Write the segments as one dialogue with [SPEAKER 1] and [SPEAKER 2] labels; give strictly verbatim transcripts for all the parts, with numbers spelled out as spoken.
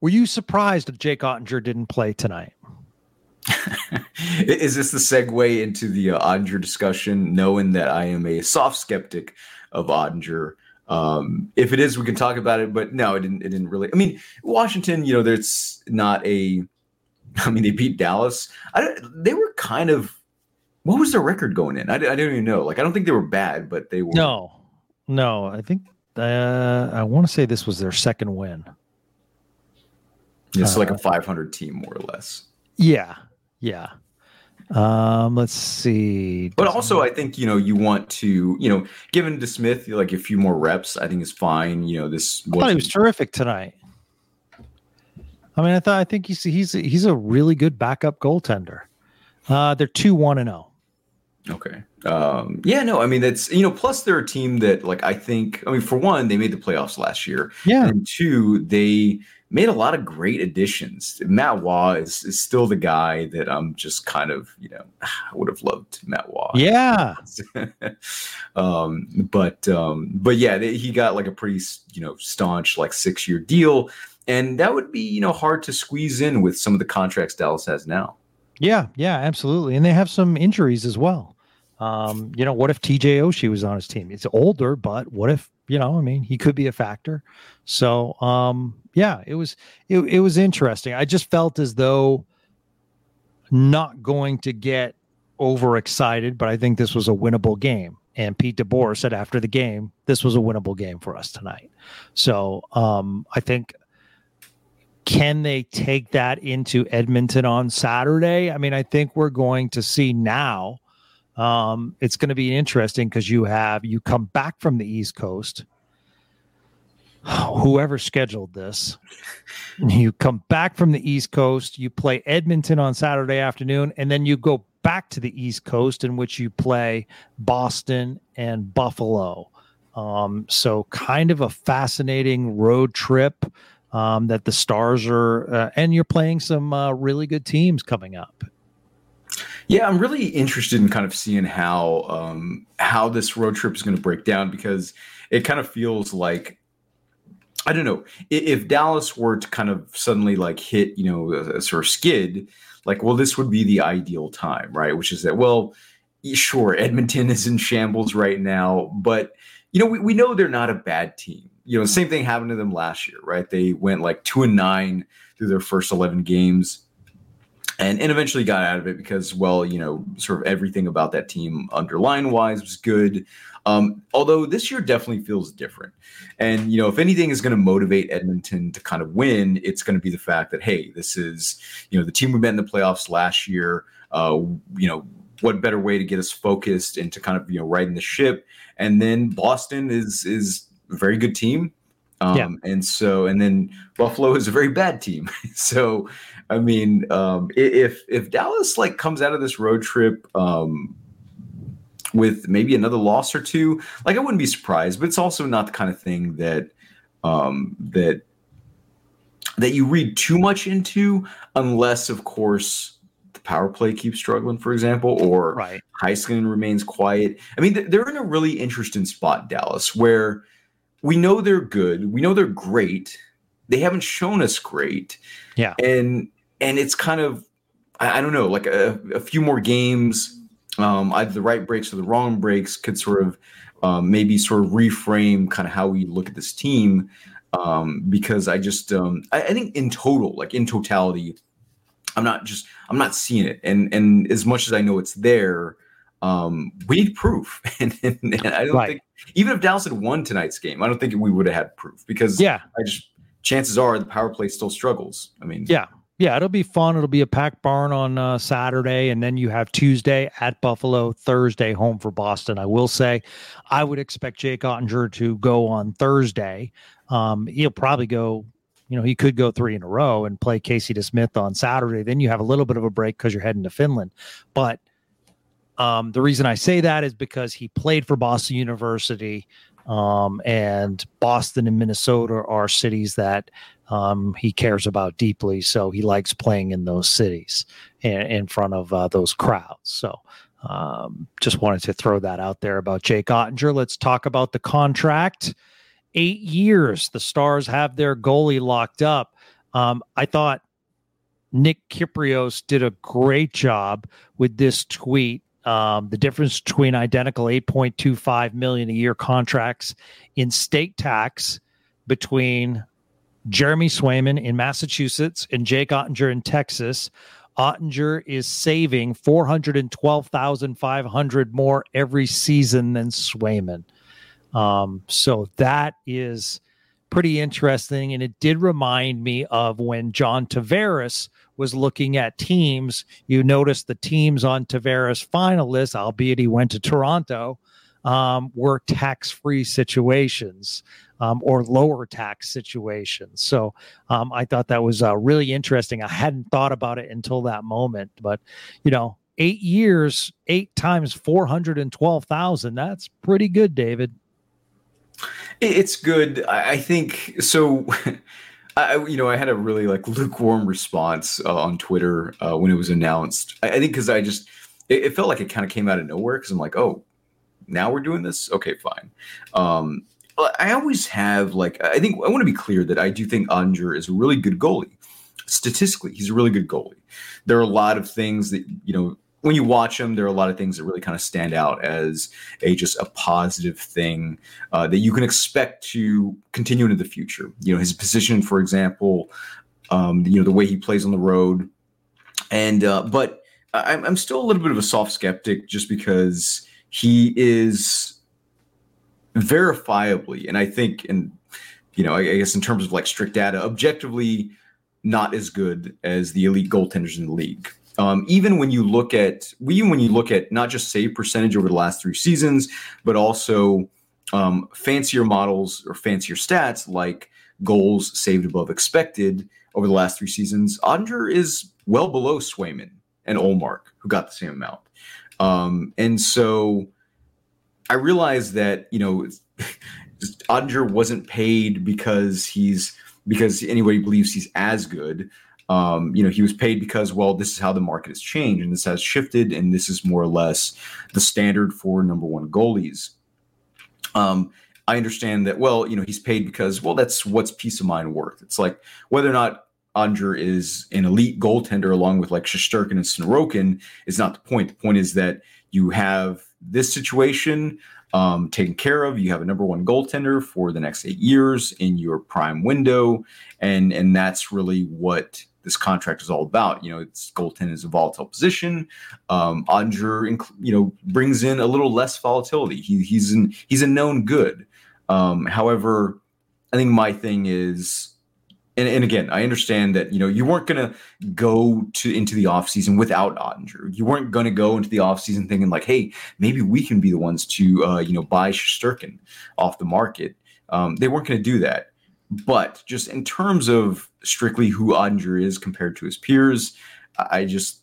[SPEAKER 1] Were you surprised that Jake Ottinger didn't play tonight?
[SPEAKER 2] Is this the segue into the uh, Ottinger discussion, knowing that I am a soft skeptic of Ottinger? Um, if it is, we can talk about it, but no, it didn't, it didn't really. I mean, Washington, you know, there's not a, I mean, they beat Dallas. I don't, they were kind of, what was their record going in? I, I don't even know. Like, I don't think they were bad, but they were.
[SPEAKER 1] No, no, I think, uh, I want to say this was their second win.
[SPEAKER 2] It's
[SPEAKER 1] uh,
[SPEAKER 2] like a five hundred team, more or less.
[SPEAKER 1] Yeah. Yeah. Um, let's see.
[SPEAKER 2] But also, I think, you know, you want to, you know, given DeSmith like a few more reps, I think is fine. You know, this
[SPEAKER 1] I thought he was terrific tonight. I mean, I thought I think he's he's he's a really good backup goaltender. Uh, they're two one and zero.
[SPEAKER 2] Okay. Um, yeah, no, I mean, that's, you know, plus they're a team that, like, I think, I mean, for one, they made the playoffs last year.
[SPEAKER 1] Yeah.
[SPEAKER 2] And two, they made a lot of great additions. Matt Waugh is, is still the guy that I'm just kind of, you know, I would have loved Matt Waugh.
[SPEAKER 1] Yeah.
[SPEAKER 2] um, but, um, but yeah, they, he got like a pretty, you know, staunch, like six year deal. And that would be, you know, hard to squeeze in with some of the contracts Dallas has now.
[SPEAKER 1] Yeah, yeah, absolutely. And they have some injuries as well. Um, you know, what if T J Oshie was on his team? It's older, but what if, you know, I mean, he could be a factor. So, um, yeah, it was, it, it was interesting. I just felt as though not going to get overexcited, but I think this was a winnable game. And Pete DeBoer said after the game, this was a winnable game for us tonight. So, um, I think, can they take that into Edmonton on Saturday? I mean, I think we're going to see now. Um, it's going to be interesting because you have, you come back from the East Coast, whoever scheduled this, you come back from the East Coast, you play Edmonton on Saturday afternoon, and then you go back to the East Coast in which you play Boston and Buffalo. Um, so kind of a fascinating road trip. Um, that the Stars are, uh, and you're playing some uh, really good teams coming up.
[SPEAKER 2] Yeah, I'm really interested in kind of seeing how um, how this road trip is going to break down, because it kind of feels like, I don't know, if, if Dallas were to kind of suddenly like hit, you know, a, a sort of skid, like, well, this would be the ideal time, right? Which is that, well, sure, Edmonton is in shambles right now, but, you know, we, we know they're not a bad team. You know, same thing happened to them last year, right? They went like two and nine through their first eleven games and, and eventually got out of it because, well, you know, sort of everything about that team underline wise was good. Um, although this year definitely feels different. And, you know, if anything is going to motivate Edmonton to kind of win, it's going to be the fact that, hey, this is, you know, the team we met in the playoffs last year. Uh, you know, what better way to get us focused and to kind of, you know, riding the ship. And then Boston is, is, very good team. Um, yeah. And so, and then Buffalo is a very bad team. So, I mean, um, if, if Dallas like comes out of this road trip um, with maybe another loss or two, like I wouldn't be surprised, but it's also not the kind of thing that, um, that, that you read too much into, unless of course the power play keeps struggling, for example, or
[SPEAKER 1] right.
[SPEAKER 2] Heiskanen remains quiet. I mean, they're in a really interesting spot, Dallas, where we know they're good. We know they're great. They haven't shown us great.
[SPEAKER 1] Yeah.
[SPEAKER 2] And and it's kind of, I, I don't know, like a, a few more games, um, either the right breaks or the wrong breaks could sort of um, maybe sort of reframe kind of how we look at this team. Um, because I just, um, I, I think in total, like in totality, I'm not just, I'm not seeing it. And and as much as I know it's there, Um, we need proof. and, and, and I don't right. think, even if Dallas had won tonight's game, I don't think we would have had proof because
[SPEAKER 1] yeah.
[SPEAKER 2] I just, chances are the power play still struggles. I mean,
[SPEAKER 1] yeah, yeah, it'll be fun. It'll be a packed barn on uh, Saturday, and then you have Tuesday at Buffalo, Thursday home for Boston. I will say, I would expect Jake Ottinger to go on Thursday. Um, he'll probably go, you know, he could go three in a row and play Casey DeSmith on Saturday. Then you have a little bit of a break because you're heading to Finland, but Um, the reason I say that is because he played for Boston University, um, and Boston and Minnesota are cities that um, he cares about deeply. So he likes playing in those cities in, in front of uh, those crowds. So um, just wanted to throw that out there about Jake Ottinger. Let's talk about the contract. Eight years. The Stars have their goalie locked up. Um, I thought Nick Kyprios did a great job with this tweet. Um, the difference between identical eight point two five million a year contracts in state tax between Jeremy Swayman in Massachusetts and Jake Ottinger in Texas. Ottinger is saving four hundred twelve thousand five hundred more every season than Swayman. Um, so that is pretty interesting. And it did remind me of when John Tavares was looking at teams. You notice the teams on Tavares finalists, albeit he went to Toronto, um, were tax-free situations um, or lower tax situations. So um, I thought that was uh, really interesting. I hadn't thought about it until that moment, but you know, eight years, eight times four hundred twelve thousand. That's pretty good, David.
[SPEAKER 2] It's good. I think so. I, you know, I had a really like lukewarm response uh, on Twitter uh, when it was announced. I, I think because I just, it, it felt like it kind of came out of nowhere because I'm like, oh, now we're doing this? Okay, fine. Um, I always have like, I think I want to be clear that I do think Ottinger is a really good goalie. Statistically, he's a really good goalie. There are a lot of things that, you know, when you watch him, there are a lot of things that really kind of stand out as a just a positive thing uh, that you can expect to continue into the future. You know, his position, for example, um, you know, the way he plays on the road. And uh, but I'm, I'm still a little bit of a soft skeptic just because he is verifiably, and I think, and you know, I, I guess in terms of like strict data, objectively not as good as the elite goaltenders in the league. Um, even when you look at, even when you look at not just save percentage over the last three seasons, but also um, fancier models or fancier stats like goals saved above expected over the last three seasons, Ottinger is well below Swayman and Ullmark, who got the same amount. Um, and so I realized that, you know, Ottinger wasn't paid because he's because anybody believes he's as good. Um, you know, he was paid because, well, this is how the market has changed and this has shifted, and this is more or less the standard for number one goalies. Um, I understand that, well, you know, he's paid because, well, that's what's peace of mind worth. It's like whether or not Ottinger is an elite goaltender along with like Shesterkin and Sorokin is not the point. The point is that you have this situation um, taken care of. You have a number one goaltender for the next eight years in your prime window, and and that's really what this contract is all about. You know, it's goaltending is a volatile position. Um, Ottinger, you know, brings in a little less volatility. He, he's an, he's a known good. Um, however, I think my thing is, and, and again, I understand that, you know, you weren't going to go to into the offseason without Ottinger. You weren't going to go into the offseason thinking like, hey, maybe we can be the ones to, uh, you know, buy Shesterkin off the market. Um, they weren't going to do that. But just in terms of strictly who Ottinger is compared to his peers, I just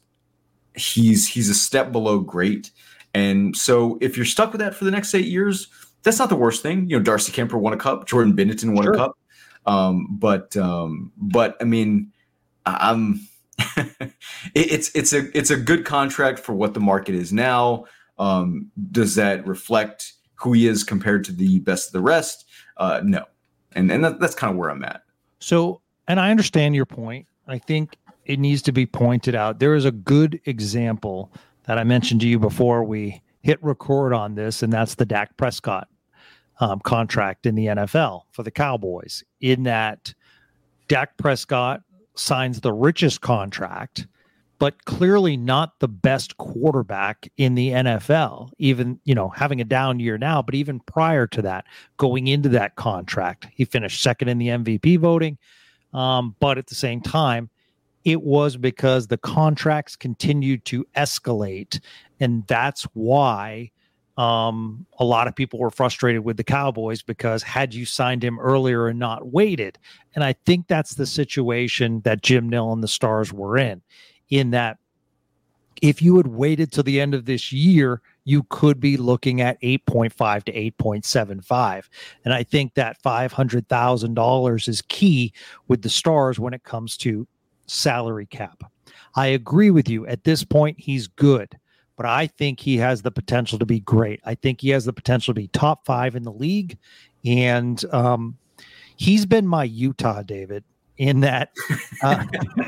[SPEAKER 2] he's he's a step below great. And so if you're stuck with that for the next eight years, that's not the worst thing. You know, Darcy Kemper won a cup, Jordan Binnington won sure. a cup. Um, but um, but I mean, I'm it, it's it's a it's a good contract for what the market is now. Um, does that reflect who he is compared to the best of the rest? Uh, no. And and that, that's kind of where I'm at.
[SPEAKER 1] So, and I understand your point. I think it needs to be pointed out. There is a good example that I mentioned to you before we hit record on this, and that's the Dak Prescott um, contract in the N F L for the Cowboys, in that Dak Prescott signs the richest contract, but clearly not the best quarterback in the N F L, even, you know, having a down year now, but even prior to that, going into that contract, he finished second in the M V P voting. Um, but at the same time, it was because the contracts continued to escalate. And that's why um, a lot of people were frustrated with the Cowboys, because had you signed him earlier and not waited? And I think that's the situation that Jim Nill and the Stars were in. In that if you had waited till the end of this year, you could be looking at eight point five to eight point seven five. And I think that five hundred thousand dollars is key with the Stars when it comes to salary cap. I agree with you. At this point, he's good, but I think he has the potential to be great. I think he has the potential to be top five in the league. And um, he's been my Utah, David. in that uh,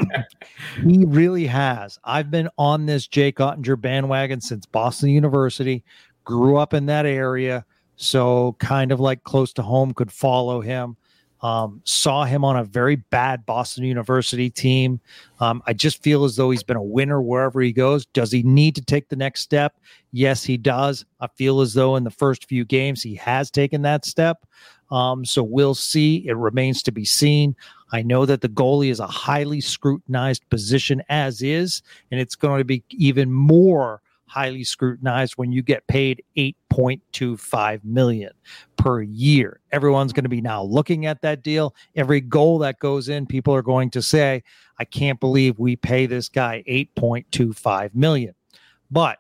[SPEAKER 1] he really has. I've been on this Jake Ottinger bandwagon since Boston University, grew up in that area, so kind of like close to home, could follow him. Um, saw him on a very bad Boston University team. Um, I just feel as though he's been a winner wherever he goes. Does he need to take the next step? Yes, he does. I feel as though in the first few games he has taken that step. Um, so we'll see. It remains to be seen. I know that the goalie is a highly scrutinized position as is, and it's going to be even more highly scrutinized when you get paid eight point two five million dollars per year. Everyone's going to be now looking at that deal. Every goal that goes in, people are going to say, I can't believe we pay this guy eight point two five million dollars.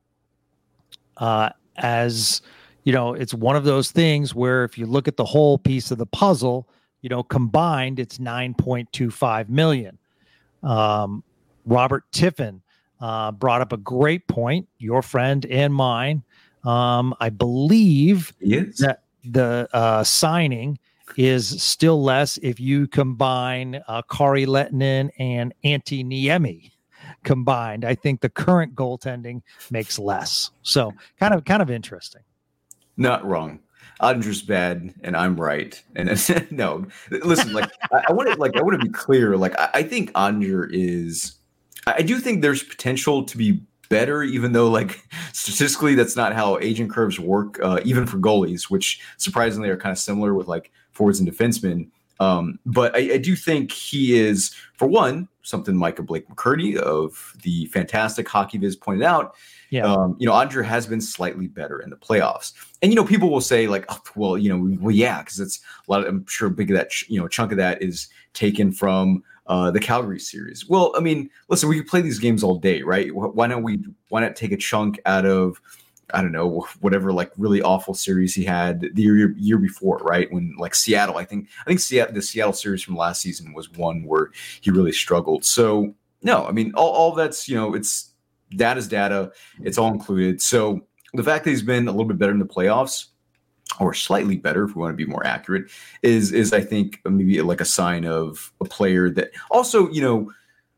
[SPEAKER 1] But uh, as you know, it's one of those things where if you look at the whole piece of the puzzle, you know, combined, it's nine point two five million dollars. Um, Robert Tiffin Uh, brought up a great point, your friend and mine. Um, I believe
[SPEAKER 2] yes.
[SPEAKER 1] that the uh, signing is still less if you combine uh, Kari Lehtinen and Antti Niemi combined. I think the current goaltending makes less. So kind of kind of interesting.
[SPEAKER 2] Not wrong. Ottinger's bad, and I'm right. And no, listen, like I, I want to like I want to be clear. Like I, I think Ottinger is. I do think there's potential to be better, even though, like, statistically, that's not how agent curves work, uh, even for goalies, which surprisingly are kind of similar with, like, forwards and defensemen. Um, but I, I do think he is, for one, something Micah Blake McCurdy of the fantastic Hockey Viz pointed out.
[SPEAKER 1] Yeah.
[SPEAKER 2] Um, you know, Ottinger has been slightly better in the playoffs. And, you know, people will say, like, oh, well, you know, well, yeah, because it's a lot of, I'm sure, big of that, you know, chunk of that is taken from Uh, the Calgary series. Well, I mean, listen, we could play these games all day, right? Why don't we? Why not take a chunk out of, I don't know, whatever like really awful series he had the year, year before, right? When like Seattle, I think, I think Seattle, the Seattle series from last season was one where he really struggled. So no, I mean, all, all that's, you know, it's data's data. It's all included. So the fact that he's been a little bit better in the playoffs, or slightly better if we want to be more accurate, is, is I think maybe like a sign of a player that also, you know,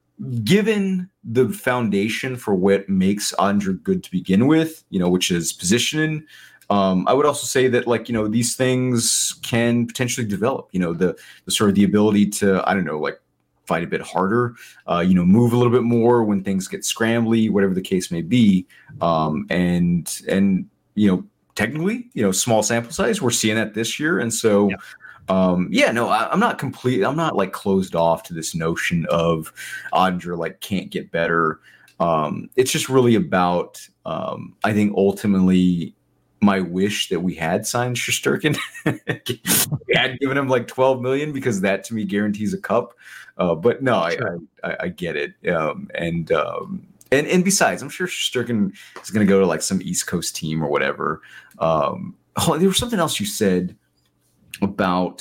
[SPEAKER 2] given the foundation for what makes Ottinger good to begin with, you know, which is positioning, um, I would also say that, like, you know, these things can potentially develop, you know, the, the sort of the ability to, I don't know, like fight a bit harder, uh, you know, move a little bit more when things get scrambly, whatever the case may be. Um, and, and, you know, technically, you know, small sample size, we're seeing that this year. And so, yeah, um, yeah no, I, I'm not complete. I'm not like closed off to this notion of Ottinger like can't get better. Um, it's just really about, um, I think ultimately my wish that we had signed Shesterkin. We had given him like twelve million because that to me guarantees a cup. Uh, but no, I, sure. I, I, I get it. Um, and, um, And and besides, I'm sure Shesterkin is going to go to like some East Coast team or whatever. Um, oh, there was something else you said about.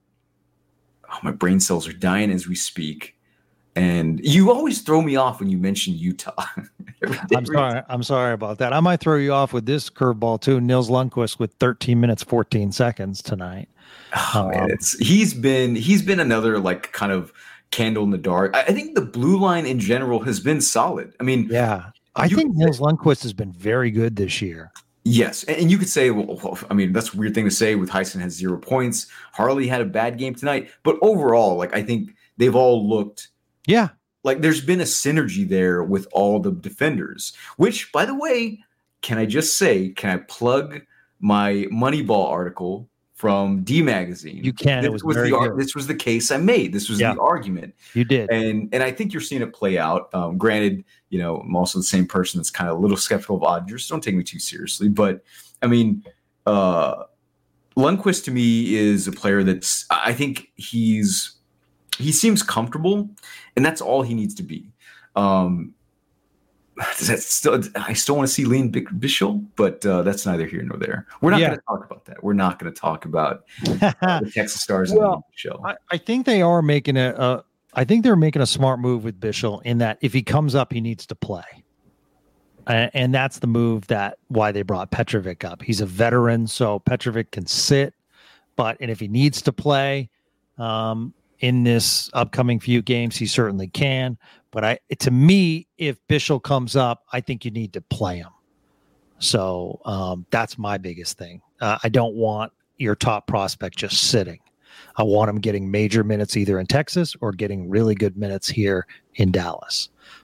[SPEAKER 2] Oh, my brain cells are dying as we speak. And you always throw me off when you mention Utah.
[SPEAKER 1] I'm sorry. I'm sorry about that. I might throw you off with this curveball too. Nils Lundkvist with thirteen minutes, fourteen seconds tonight.
[SPEAKER 2] Oh, um, man, it's he's been he's been another like kind of candle in the dark. I, I think the blue line in general has been solid. I mean,
[SPEAKER 1] yeah, I think Nils Lundkvist has been very good this year.
[SPEAKER 2] Yes, and, and you could say, well, well, I mean, that's a weird thing to say with Heisen has zero points. Harley had a bad game tonight, but overall, like I think they've all looked.
[SPEAKER 1] Yeah.
[SPEAKER 2] Like there's been a synergy there with all the defenders, which, by the way, can I just say, can I plug my Moneyball article from D Magazine?
[SPEAKER 1] You can.
[SPEAKER 2] This
[SPEAKER 1] it was,
[SPEAKER 2] was
[SPEAKER 1] very
[SPEAKER 2] the
[SPEAKER 1] good.
[SPEAKER 2] This was the case I made. This was
[SPEAKER 1] yeah.
[SPEAKER 2] the argument.
[SPEAKER 1] You did.
[SPEAKER 2] And and I think you're seeing it play out. Um, granted, you know, I'm also the same person that's kind of a little skeptical of Ottinger, so don't take me too seriously. But, I mean, uh, Lundkvist to me is a player that's, I think he's, he seems comfortable, and that's all he needs to be. Um, that's still, I still want to see Lean Bichel, but uh, that's neither here nor there. We're not yeah. going to talk about that. We're not going to talk about uh, the Texas Stars
[SPEAKER 1] well,
[SPEAKER 2] and Bichel.
[SPEAKER 1] I, I think they are making a, a, I think they're making a smart move with Bichel in that if he comes up, he needs to play. Uh, and that's the move that why they brought Petrovic up. He's a veteran, so Petrovic can sit, but and if he needs to play, um, in this upcoming few games, he certainly can. But I, to me, if Bichsel comes up, I think you need to play him. So um, that's my biggest thing. Uh, I don't want your top prospect just sitting. I want him getting major minutes either in Texas or getting really good minutes here in Dallas.